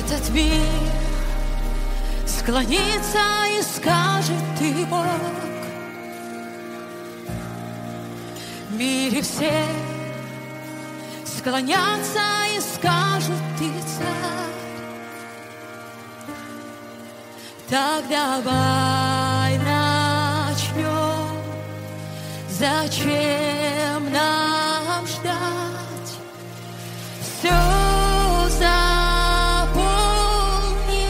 Этот мир склонится и скажет: ты Бог. В мире все склонятся и скажут: ты царь. Так давай начнем. Зачем нам ждать? Все заполни,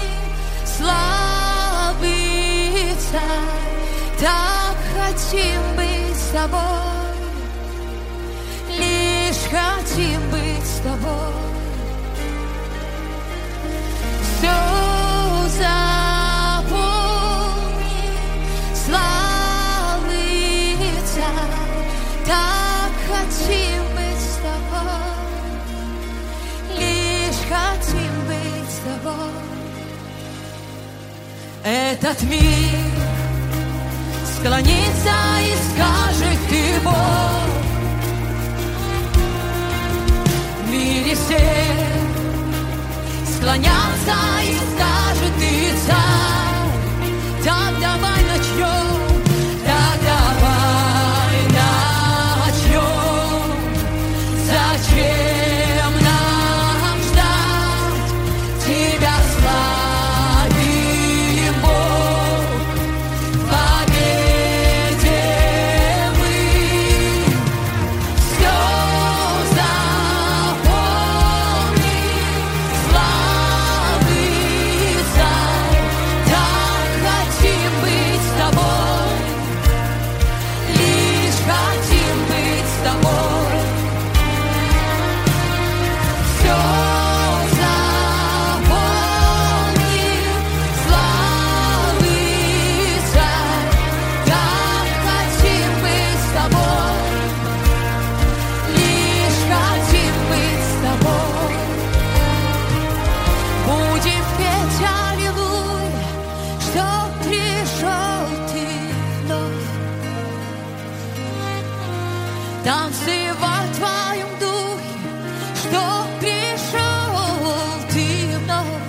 славный царь. Так хотим быть с тобой, лишь хотим быть с тобой. Все заполни, славный царь. Так хотим быть с тобой, лишь хотим быть с тобой. Этот мир склонится и скажет: ты Бог. В мире все склонятся и скажут: ты царь. Так давай начнем, так давай начнем. Зачем нам ждать? Тебя славим, Бог, в победе мы. Все заполни, славный царь. Так хотим быть с тобой, лишь хотим быть с тобой. Все заполни, славный царь. Так хотим быть с тобой, лишь хотим быть с тобой. Будем петь аллилуйя, что пришел ты вновь. Танцевать в твоем духе, что пришел ты вновь.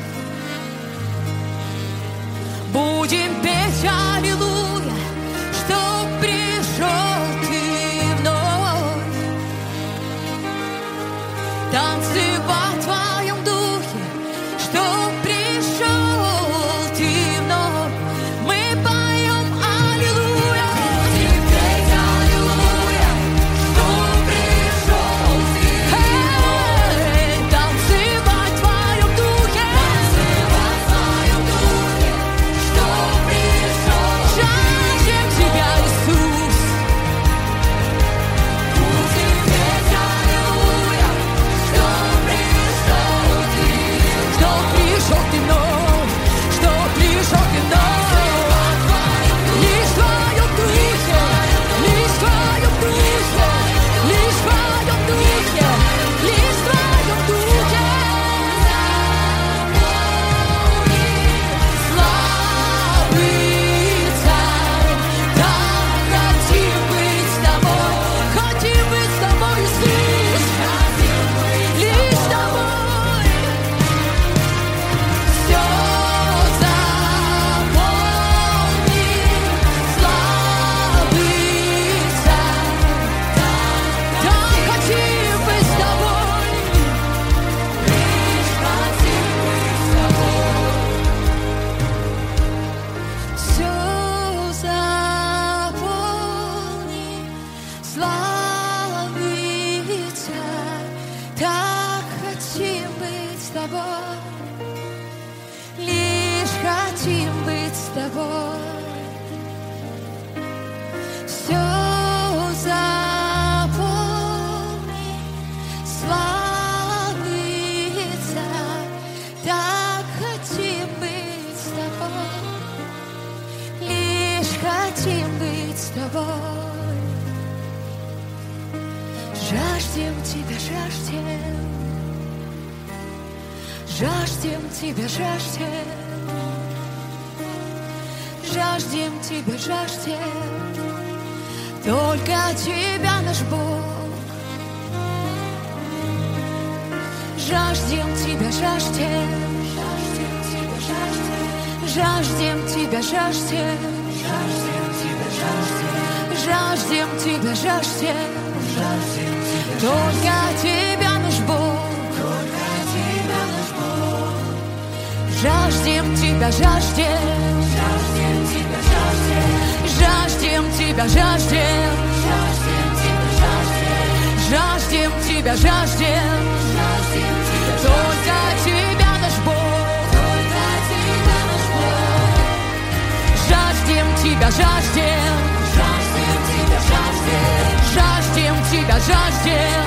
Будем петь аллилуйя, что пришел ты вновь. Танцевать в твоем духе, что пришел ты вновь. Мы поем аллилуйя. Будем петь аллилуйя, что пришел ты вновь. Танцевать в твоем духе, что пришел. Жаждем тебя, Иисус. Будем петь аллилуйя, что пришел ты. Что пришел ты вновь, что пришел ты вновь. Лишь в твоем духе, лишь в твоем духе, лишь в твоем духе, лишь в твоем духе. Славный царь, так хотим быть с тобой, хотим быть с тобой, Иисус, лишь с тобой. Все заполни, славный царь. Так хотим быть с тобой, лишь хотим быть с тобой. Все заполни, славный царь. Так хотим быть с тобой, лишь хотим быть с тобой. Все заполни, славный царь. Так хотим быть с тобой, лишь хотим быть с тобой. Жаждем тебя, жаждем. Жаждем тебя, жаждем. Жаждем тебя, жаждем. Только тебя, наш Бог. Жаждем тебя, жаждем. Жаждем тебя, жаждем, жаждем тебя, жаждем, только тебя наш Бог, жаждем тебя, жаждем, жаждем тебя, жаждем, жаждем тебя, жаждем, только тебя наш Бог, жаждем тебя, жаждем, жаждем тебя, жаждем,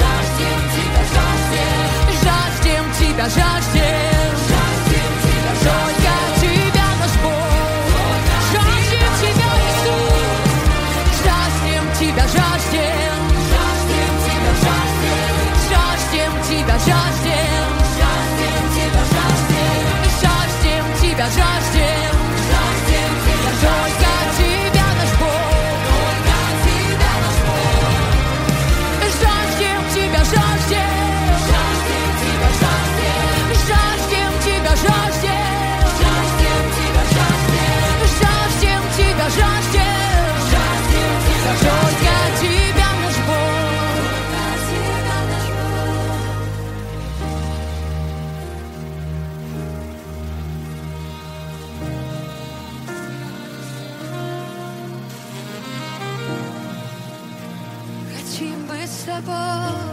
жаждем тебя, жаждем, только тебя наш Бог, жаждем тебя, Иисус, жаждем тебя, жаждем, жаждем тебя, жаждем, жаждем тебя, жаждем, только тебя наш Бог, жаждем тебя, жаждем, жаждем тебя, жаждем, жаждем тебя, жаждем, только тебя наш Бог. Хотим быть с тобой.